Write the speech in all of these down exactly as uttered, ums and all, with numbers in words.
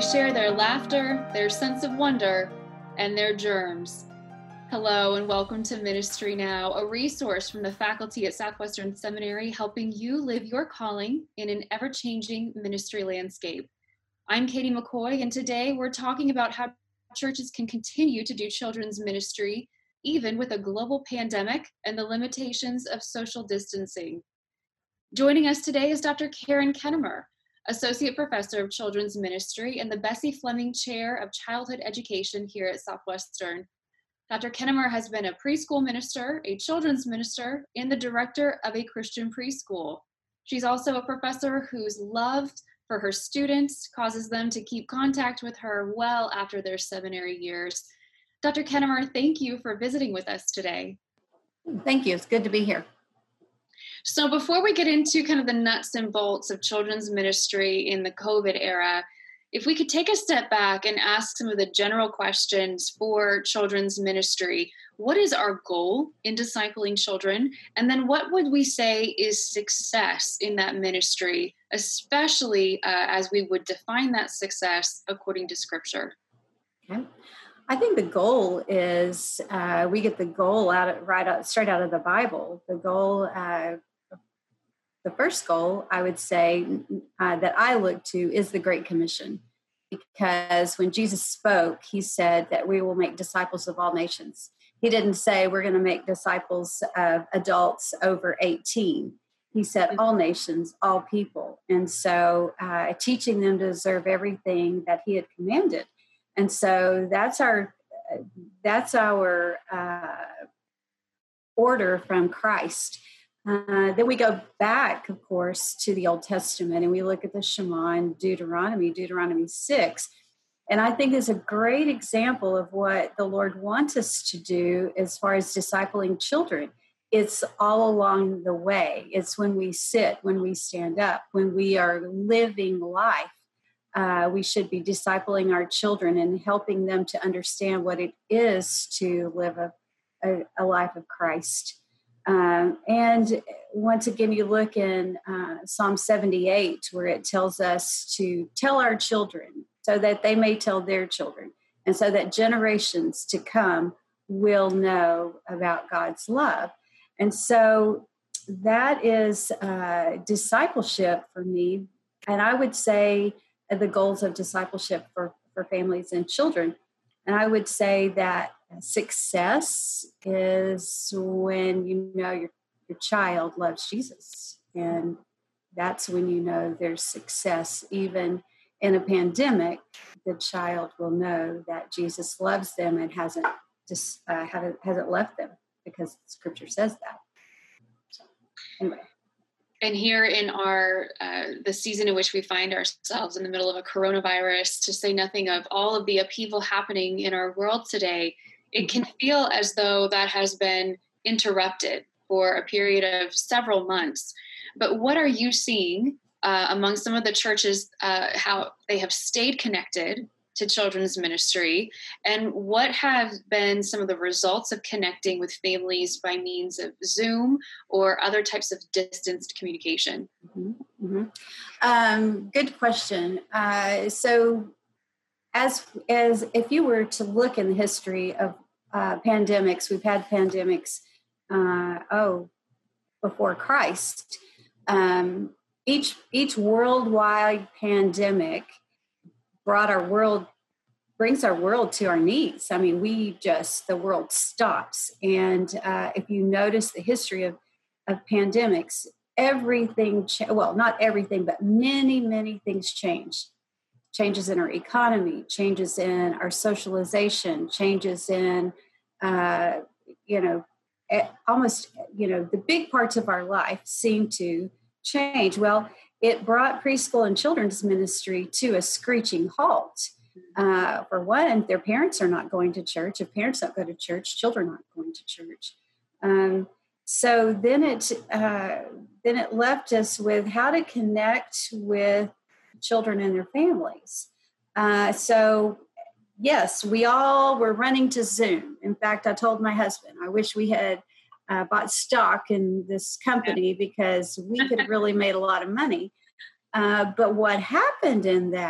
They share their laughter, their sense of wonder, and their germs. Hello and welcome to Ministry Now, a resource from the faculty at Southwestern Seminary helping you live your calling in an ever-changing ministry landscape. I'm Katie McCoy, and today we're talking about how churches can continue to do children's ministry even with a global pandemic and the limitations of social distancing. Joining us today is Doctor Karen Kennemer, Associate Professor of Children's Ministry and the Bessie Fleming Chair of Childhood Education here at Southwestern. Doctor Kennemer has been a preschool minister, a children's minister, and the director of a Christian preschool. She's also a professor whose love for her students causes them to keep contact with her well after their seminary years. Doctor Kennemer, thank you for visiting with us today. Thank you. It's good to be here. So before we get into kind of the nuts and bolts of children's ministry in the COVID era, if we could take a step back and ask some of the general questions for children's ministry. What is our goal in discipling children? And then what would we say is success in that ministry, especially uh, as we would define that success according to Scripture? Okay. I think the goal is, uh, we get the goal out of, right out, straight out of the Bible. The goal, uh, the first goal, I would say, uh, that I look to is the Great Commission. Because when Jesus spoke, he said that we will make disciples of all nations. He didn't say we're going to make disciples of adults over eighteen. He said all nations, all people. And so uh, teaching them to observe everything that he had commanded. And so that's our that's our uh, order from Christ. Uh, then we go back, of course, to the Old Testament, and we look at the Shema and Deuteronomy, Deuteronomy six. And I think is a great example of what the Lord wants us to do as far as discipling children. It's all along the way. It's when we sit, when we stand up, when we are living life. Uh, we should be discipling our children and helping them to understand what it is to live a, a, a life of Christ. Um, and once again, you look in uh, Psalm seventy-eight, where it tells us to tell our children so that they may tell their children, and so that generations to come will know about God's love. And so that is uh, discipleship for me. And I would say the goals of discipleship for, for families and children. And I would say that success is when you know your, your child loves Jesus. And that's when you know there's success. Even in a pandemic, the child will know that Jesus loves them and hasn't just uh, hasn't, hasn't left them, because Scripture says that. So, anyway. And here in our, uh, the season in which we find ourselves in the middle of a coronavirus, to say nothing of all of the upheaval happening in our world today, it can feel as though that has been interrupted for a period of several months. But what are you seeing uh, among some of the churches, uh, how they have stayed connected to children's ministry, and what have been some of the results of connecting with families by means of Zoom or other types of distanced communication? Mm-hmm. Mm-hmm. Um, good question. Uh, so as, as if you were to look in the history of uh, pandemics, we've had pandemics, uh, oh, before Christ. Um, each, each worldwide pandemic brought our world, brings our world to our knees. I mean, we just, the world stops. And uh, if you notice the history of, of pandemics, everything, cha- well, not everything, but many, many things changed. Changes in our economy, changes in our socialization, changes in, uh, you know, almost, you know, the big parts of our life seem to change. Well, it brought preschool and children's ministry to a screeching halt. Uh, for one, their parents are not going to church. If parents don't go to church, children aren't going to church. Um, so then it uh, then it left us with how to connect with children and their families. Uh, so yes, we all were running to Zoom. In fact, I told my husband, I wish we had uh, bought stock in this company because we could have really made a lot of money. Uh, but what happened in that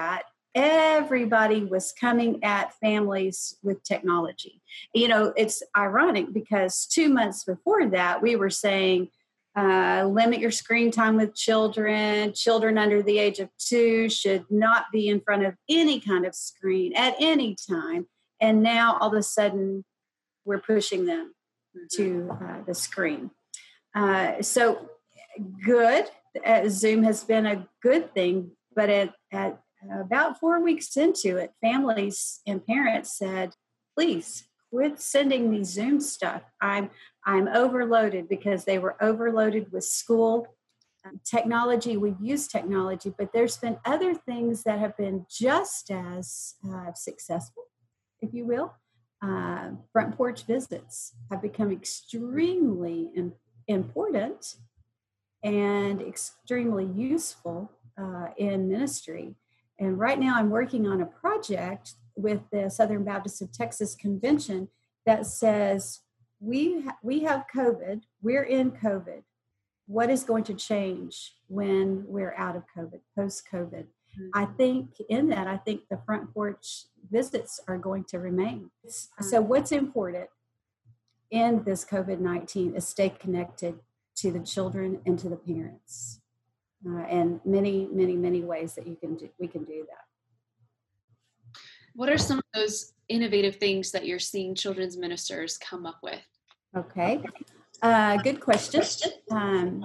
everybody was coming at families with technology. You know, it's ironic because two months before that, we were saying, uh, limit your screen time with children. Children under the age of two should not be in front of any kind of screen at any time. And now all of a sudden, we're pushing them to uh, the screen. Uh, so good. Uh, Zoom has been a good thing, but at, at about four weeks into it, families and parents said, please quit sending me Zoom stuff. I'm I'm overloaded, because they were overloaded with school um, technology. We've used technology, but there's been other things that have been just as uh, successful, if you will. Uh, front porch visits have become extremely im- important and extremely useful uh, in ministry. And right now I'm working on a project with the Southern Baptist of Texas Convention that says, we, ha- we have COVID, we're in COVID. What is going to change when we're out of COVID, post-COVID? Mm-hmm. I think in that, I think the front porch visits are going to remain. So what's important in this COVID nineteen is stay connected to the children and to the parents. Uh, and many, many, many ways that you can do, we can do that. What are some of those innovative things that you're seeing children's ministers come up with? Okay, uh, good question. Um,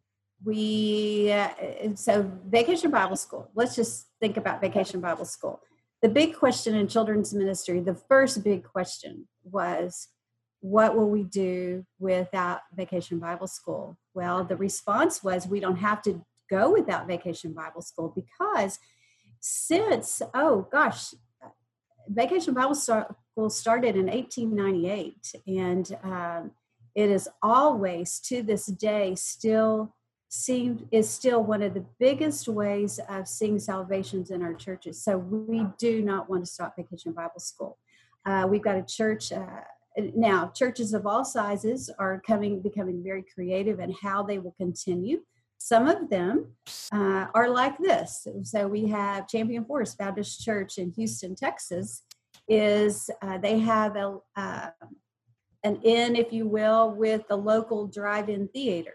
we, uh, so Vacation Bible School, let's just think about Vacation Bible School. The big question in children's ministry, the first big question was, what will we do without Vacation Bible School? Well, the response was, we don't have to go without Vacation Bible School, because since, oh gosh, Vacation Bible School started in eighteen ninety-eight, and um, it is always, to this day, still seemed is still one of the biggest ways of seeing salvations in our churches. So we do not want to stop Vacation Bible School. Uh, we've got a church uh, now. Churches of all sizes are coming, becoming very creative in how they will continue. Some of them uh, are like this. So we have Champion Forest Baptist Church in Houston, Texas. Is uh, they have a uh, an inn, if you will, with the local drive-in theater.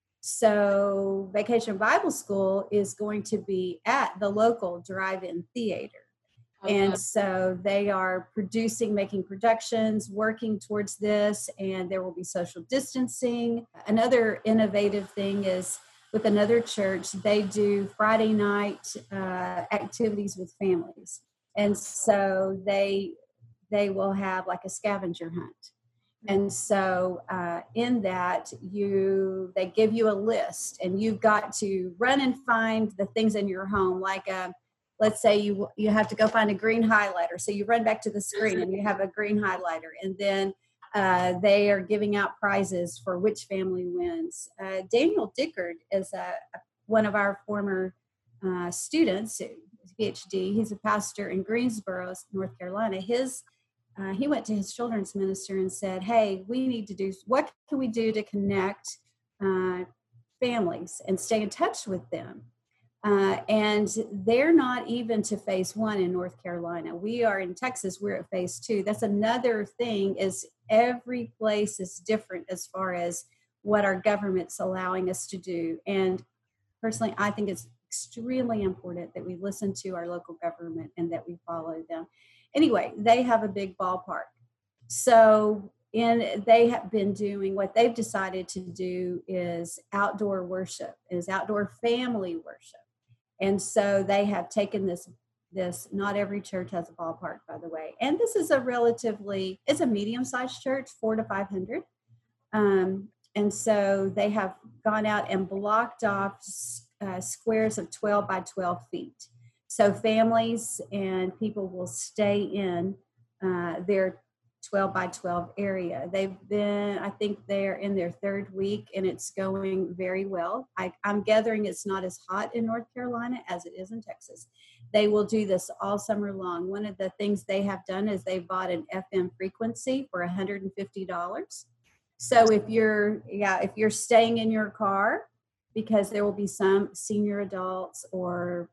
So Vacation Bible School is going to be at the local drive-in theater. Okay. And so they are producing, making productions, working towards this, and there will be social distancing. Another innovative thing is with another church, they do Friday night uh, activities with families. And so they they will have like a scavenger hunt. And so uh, in that, you they give you a list, and you've got to run and find the things in your home. Like, uh, let's say you you have to go find a green highlighter. So you run back to the screen and you have a green highlighter. And then uh, they are giving out prizes for which family wins. Uh, Daniel Dickard is a, one of our former uh, students, PhD. He's a pastor in Greensboro, North Carolina. His Uh, he went to his children's minister and said, hey, we need to do, what can we do to connect uh, families and stay in touch with them? Uh, and they're not even to phase one in North Carolina. We are in Texas, we're at phase two. That's another thing, is every place is different as far as what our government's allowing us to do. And personally, I think it's extremely important that we listen to our local government and that we follow them. Anyway, they have a big ballpark. So in, they have been doing, what they've decided to do is outdoor worship, is outdoor family worship. And so they have taken this, this, not every church has a ballpark, by the way. And this is a relatively, it's a medium-sized church, four to five hundred. Um, and so they have gone out and blocked off uh, squares of twelve by twelve feet. So families and people will stay in uh, their twelve by twelve area. They've been, I think they're in their third week, and it's going very well. I, I'm gathering it's not as hot in North Carolina as it is in Texas. They will do this all summer long. One of the things they have done is they bought an F M frequency for one hundred fifty dollars. So if you're, yeah, if you're staying in your car, because there will be some senior adults or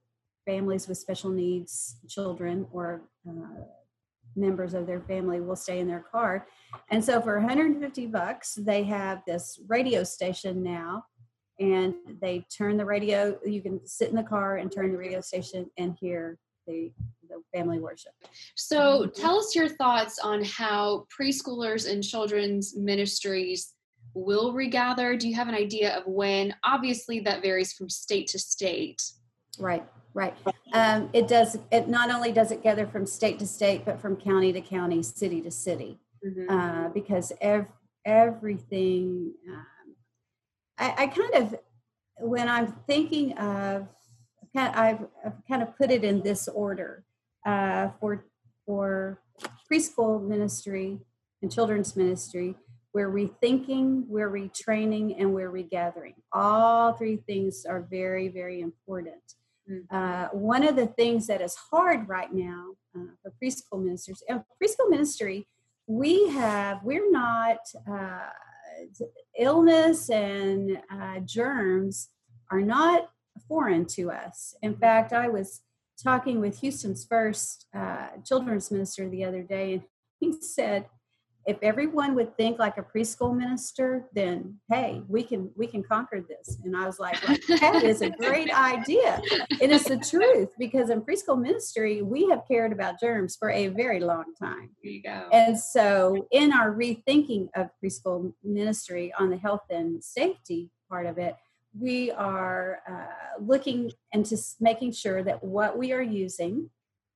families with special needs children or uh, members of their family will stay in their car. And so for one hundred fifty bucks, they have this radio station now, and they turn the radio, you can sit in the car and turn the radio station and hear the, the family worship. So tell us your thoughts on how preschoolers and children's ministries will regather. Do you have an idea of when? Obviously that varies from state to state. Right, right. Um, it does, it not only does it gather from state to state, but from county to county, city to city, mm-hmm. uh, because ev- everything, um, I, I kind of, when I'm thinking of, I've, I've kind of put it in this order uh, for, for preschool ministry and children's ministry. We're rethinking, we're retraining, and we're regathering. All three things are very, very important. Mm-hmm. Uh, one of the things that is hard right now uh, for preschool ministers, and preschool ministry, we have, we're not, uh, illness and uh, germs are not foreign to us. In fact, I was talking with Houston's first uh, children's minister the other day, and he said, if everyone would think like a preschool minister, then hey, we can we can conquer this. And I was like, well, that is a great idea. And it's the truth, because in preschool ministry, we have cared about germs for a very long time. There you go. And so in our rethinking of preschool ministry on the health and safety part of it, we are uh, looking into making sure that what we are using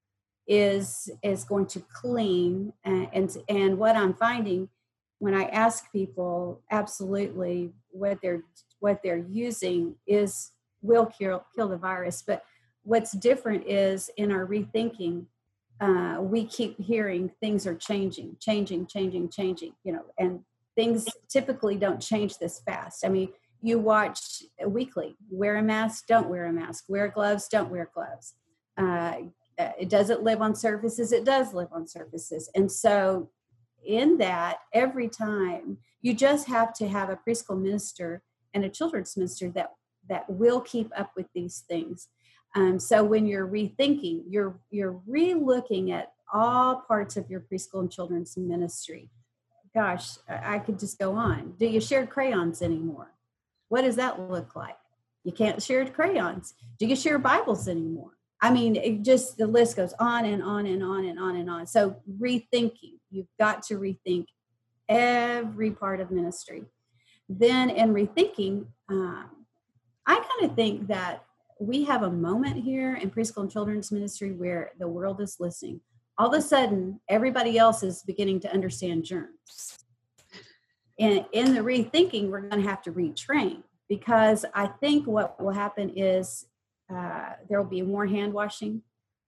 is is going to clean, and, and and what I'm finding when I ask people, absolutely what they're what they're using is will kill kill the virus. But what's different is in our rethinking, uh, we keep hearing things are changing, changing, changing, changing. You know, and things typically don't change this fast. I mean, you watch weekly: wear a mask, don't wear a mask; wear gloves, don't wear gloves. Uh, It doesn't live on surfaces. It does live on surfaces. And so in that, every time, you just have to have a preschool minister and a children's minister that, that will keep up with these things. Um, so when you're rethinking, you're, you're re-looking at all parts of your preschool and children's ministry. Gosh, I could just go on. Do you share crayons anymore? What does that look like? You can't share crayons. Do you share Bibles anymore? I mean, it just, the list goes on and on and on and on and on. So rethinking, you've got to rethink every part of ministry. Then in rethinking, um, I kind of think that we have a moment here in preschool and children's ministry where the world is listening. All of a sudden, everybody else is beginning to understand germs. And in the rethinking, we're going to have to retrain, because I think what will happen is Uh, there will be more hand washing.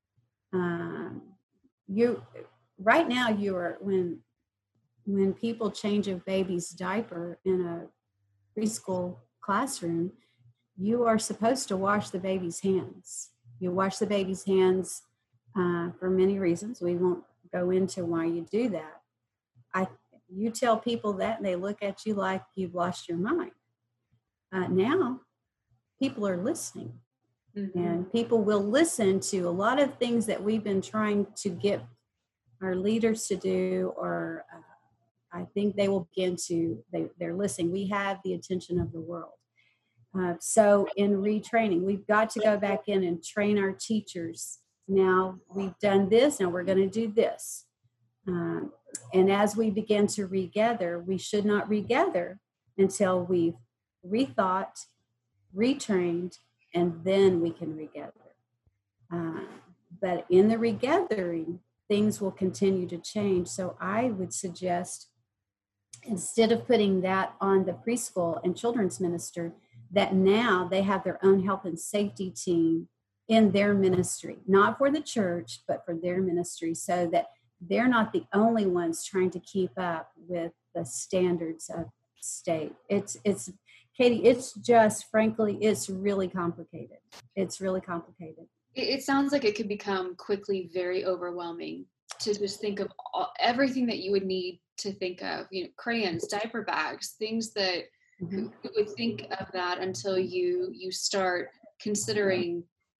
Um, you right now, you are when when people change a baby's diaper in a preschool classroom, you are supposed to wash the baby's hands. You wash the baby's hands uh, for many reasons. We won't go into why you do that. I you tell people that, and they look at you like you've lost your mind. Uh, now, people are listening. Mm-hmm. And people will listen to a lot of things that we've been trying to get our leaders to do, or uh, I think they will begin to, they, they're listening. We have the attention of the world. Uh, so in retraining, we've got to go back in and train our teachers. Now we've done this, now we're going to do this. Um, and as we begin to regather, we should not regather until we've rethought, retrained, and then we can regather. Uh, but in the regathering, things will continue to change. So I would suggest, instead of putting that on the preschool and children's minister, that now they have their own health and safety team in their ministry, not for the church, but for their ministry, so that they're not the only ones trying to keep up with the standards of state. It's, it's, Katie, it's just, frankly, it's really complicated. It's really complicated. It, it sounds like it could become quickly very overwhelming to just think of all, everything that you would need to think of, you know, crayons, diaper bags, things that mm-hmm. who would think of that until you, you start considering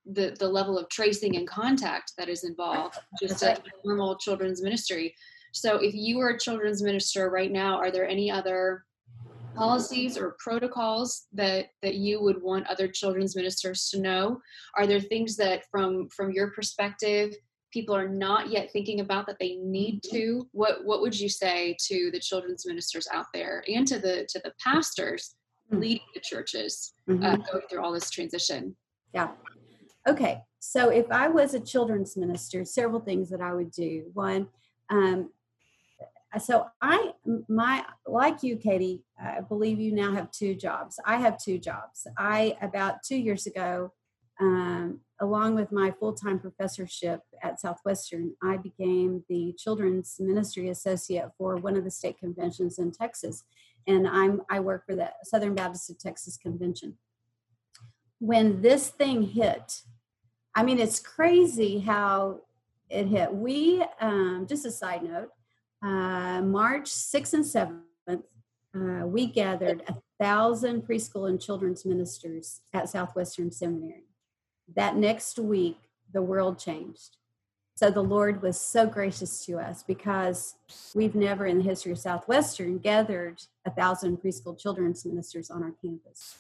the, the level of tracing and contact that is involved, just a normal children's ministry. So if you are a children's minister right now, are there any other policies or protocols that that you would want other children's ministers to know? Are there things that from from your perspective people are not yet thinking about that they need to? What what would you say to the children's ministers out there and to the to the pastors leading the churches uh, Mm-hmm. going through all this transition? Yeah. Okay. So if I was a children's minister, several things that I would do. One, um, so I, my, like you, Katie, I believe you now have two jobs. I have two jobs. I, about two years ago, um, along with my full-time professorship at Southwestern, I became the Children's Ministry Associate for one of the state conventions in Texas. And I'm, I work for the Southern Baptist of Texas Convention. When this thing hit, I mean, it's crazy how it hit. We, um, just a side note, Uh, March sixth and seventh, uh, we gathered a thousand preschool and children's ministers at Southwestern Seminary. That next week, the world changed. So the Lord was so gracious to us because we've never in the history of Southwestern gathered a thousand preschool children's ministers on our campus.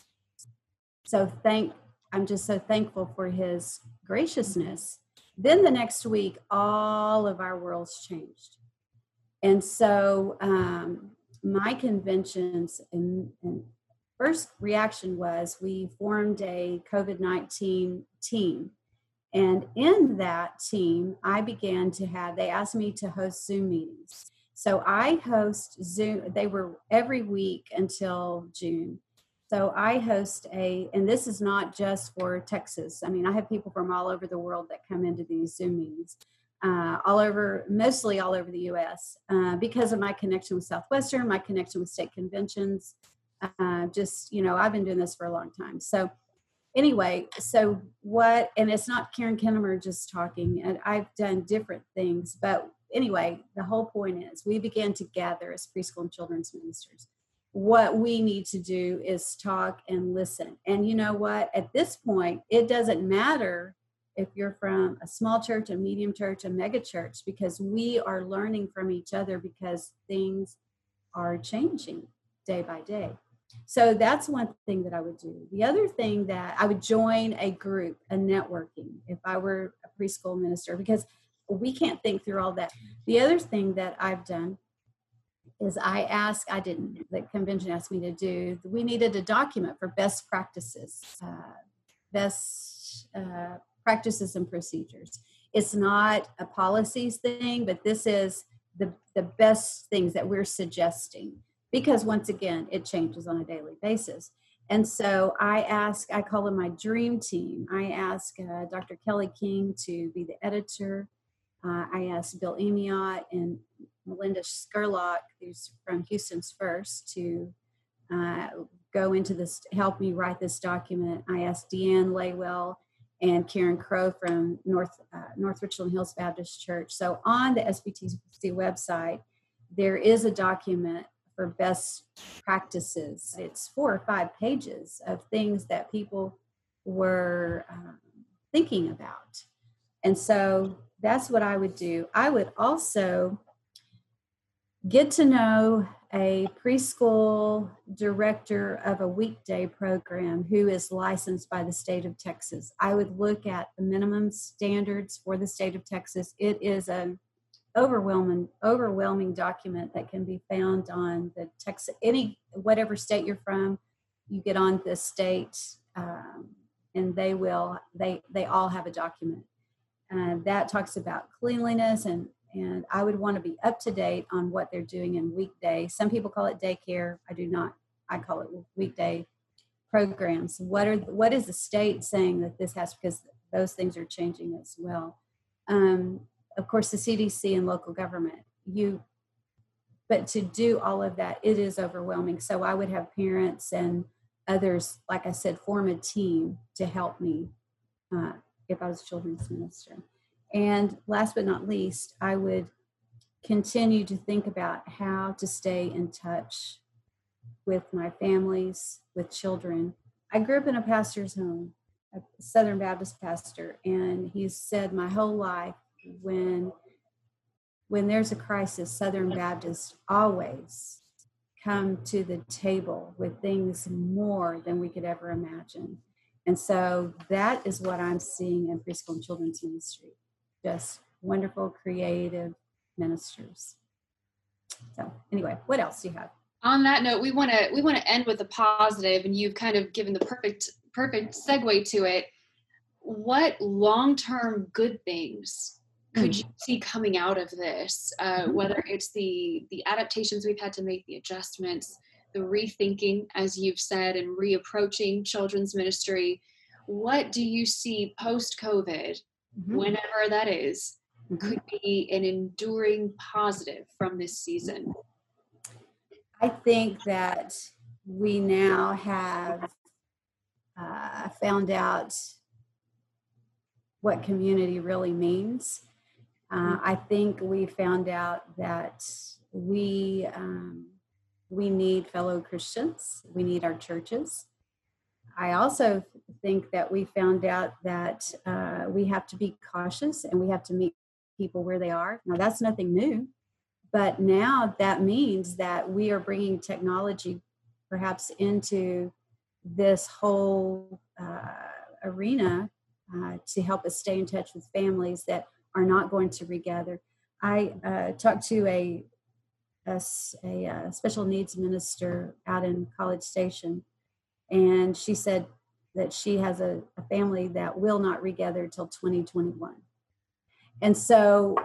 So thank, I'm just so thankful for his graciousness. Then the next week, all of our worlds changed. And so um, my convention's and, and first reaction was we formed a COVID nineteen team. And in that team, I began to have, they asked me to host Zoom meetings. So I host Zoom, they were every week until June. So I host a, and this is not just for Texas. I mean, I have people from all over the world that come into these Zoom meetings. Uh, all over, mostly all over the U S, uh, because of my connection with Southwestern, my connection with state conventions. Uh, just, you know, I've been doing this for a long time. So anyway, so what, and it's not Karen Kinnemer just talking, and I've done different things. But anyway, the whole point is we began to gather as preschool and children's ministers. What we need to do is talk and listen. And you know what? At this point, it doesn't matter if you're from a small church, a medium church, a mega church, because we are learning from each other because things are changing day by day. So that's one thing that I would do. The other thing that I would join a group, a networking, if I were a preschool minister, because we can't think through all that. The other thing that I've done is I asked, I didn't, the convention asked me to do, we needed a document for best practices, uh, best uh, practices and procedures. It's not a policies thing, but this is the, the best things that we're suggesting, because once again, it changes on a daily basis. And so I ask, I call them my dream team. I ask uh, Doctor Kelly King to be the editor. Uh, I asked Bill Amiot and Melinda Skurlock, who's from Houston's First, to uh, go into this, help me write this document. I asked Deanne Laywell and Karen Crow from North uh, North Richland Hills Baptist Church. So on the S B T C website, there is a document for best practices. It's four or five pages of things that people were um, thinking about. And so that's what I would do. I would also get to know a preschool director of a weekday program who is licensed by the state of Texas. I would look at the minimum standards for the state of Texas. It is an overwhelming, overwhelming document that can be found on the Texas, any, whatever state you're from, you get on the state um, and they will, they, they all have a document. And that talks about cleanliness, and And I would want to be up to date on what they're doing in weekday. Some people call it daycare. I do not. I call it weekday programs. What are what is the state saying that this has? Because those things are changing as well. Um, of course, the C D C and local government. You, but to do all of that, it is overwhelming. So I would have parents and others, like I said, form a team to help me uh, if I was a children's minister. And last but not least, I would continue to think about how to stay in touch with my families, with children. I grew up in a pastor's home. a Southern Baptist pastor, and he said, my whole life, when when there's a crisis, Southern Baptists always come to the table with things more than we could ever imagine. And so that is what I'm seeing in preschool and children's ministry. Just wonderful, creative ministers. So anyway, what else do you have? On that note, we want to we want to end with a positive, and you've kind of given the perfect perfect segue to it. What long-term good things could mm. you see coming out of this? Uh, mm-hmm. Whether it's the the adaptations we've had to make, the adjustments, the rethinking, as you've said, and reapproaching children's ministry. What do you see post-COVID, mm-hmm. whenever that is, mm-hmm. could be an enduring positive from this season? I think that we now have uh, found out what community really means. Uh, I think we found out that we um, we need fellow Christians. We need our churches. I also think that we found out that uh, we have to be cautious and we have to meet people where they are. Now, that's nothing new, but now that means that we are bringing technology perhaps into this whole uh, arena uh, to help us stay in touch with families that are not going to regather. I uh, talked to a, a, a, a special needs minister out in College Station, and she said that she has a, a family that will not regather till twenty twenty-one. And so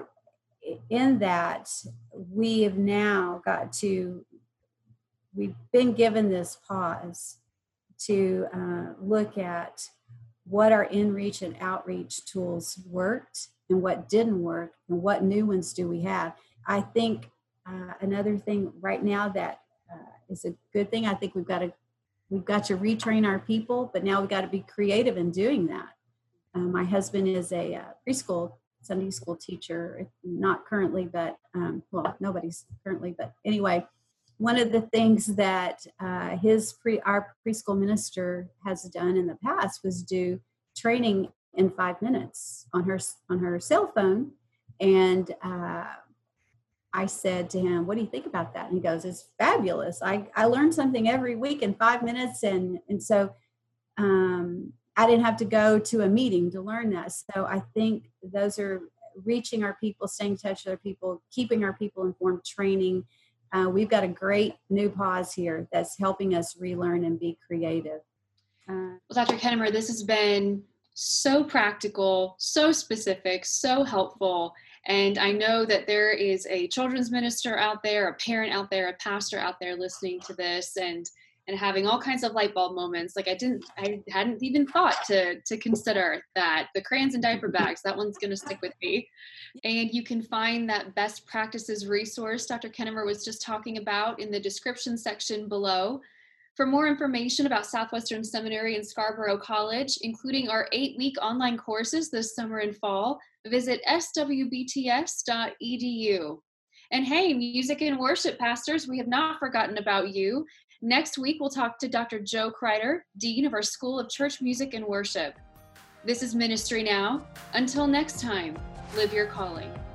in that, we have now got to, we've been given this pause to uh, look at what our in-reach and outreach tools worked and what didn't work and what new ones do we have. I think uh, another thing right now that uh, is a good thing, I think we've got to we've got to retrain our people, but now we've got to be creative in doing that. Uh, my husband is a uh, preschool Sunday school teacher, not currently, but um, well, nobody's currently, but anyway, one of the things that uh, his pre our preschool minister has done in the past was do training in five minutes on her on her cell phone, and uh, I said to him, "What do you think about that?" And he goes, "It's fabulous. I I learned something every week in five minutes, and and so um, I didn't have to go to a meeting to learn that." So I think those are reaching our people, staying in touch with our people, keeping our people informed, training. Uh, we've got a great new pause here that's helping us relearn and be creative. Uh, well, Doctor Kennemer, this has been so practical, so specific, so helpful. And I know that there is a children's minister out there, a parent out there, a pastor out there listening to this and and having all kinds of light bulb moments. Like I didn't, I hadn't even thought to to consider that. The crayons and diaper bags, that one's going to stick with me. And you can find that best practices resource Doctor Kennemer was just talking about in the description section below. For more information about Southwestern Seminary and Scarborough College, including our eight-week online courses this summer and fall, visit s w b t s dot e d u. And hey, music and worship pastors, we have not forgotten about you. Next week, we'll talk to Doctor Joe Kreider, Dean of our School of Church Music and Worship. This is Ministry Now. Until next time, live your calling.